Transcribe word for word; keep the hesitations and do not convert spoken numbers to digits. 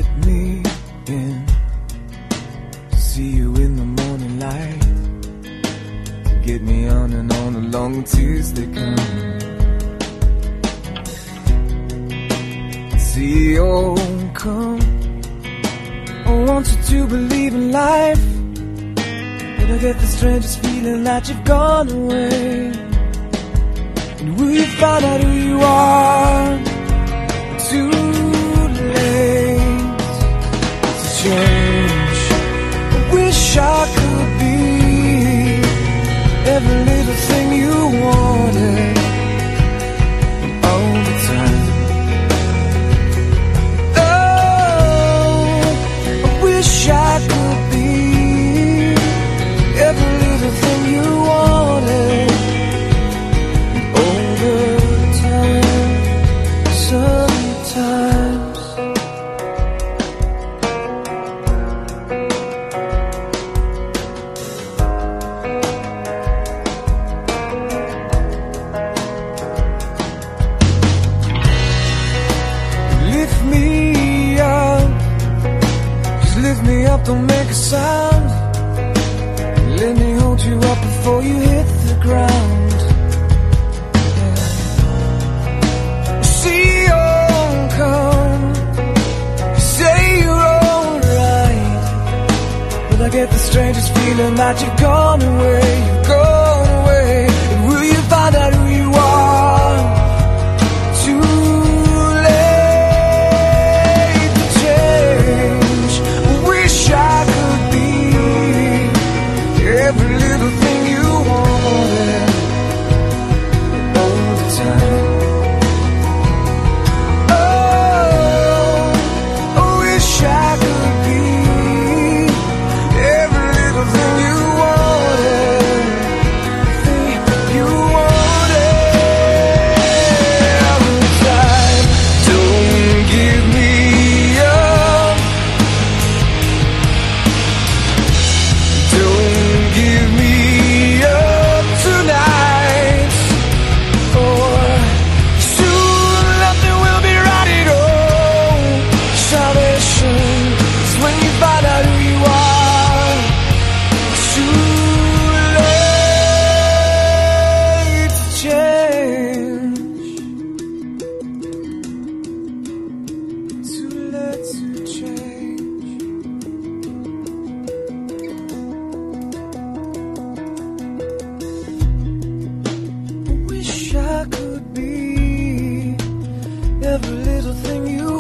let me in to see you in the morning light, to get me on and on along the tears they come. See, oh, come, I want you to believe in life, but I get the strangest feeling that you've gone away. And will you find out who you are? Too late to change. I wish I could be every little thing you wanted all the time. Oh, I wish I could be every little thing you wanted all the time. Sometimes lift me up, just lift me up, don't make a sound. Let me hold you up before you hit the ground. Yeah. See, oh, come, you say you're alright, but I get the strangest feeling that you've gone away, you've gone away. And will you find out who you are? Too late to change. I wish I could be every little thing you wanted all the time. Oh, I wish I could be every little thing you wanted, thing you wanted all the time. Don't give me up, don't give me up tonight, or soon nothing will be right at all. Salvation is when you find out who you are. Too late to change, too late to change. I wish I could be every little thing you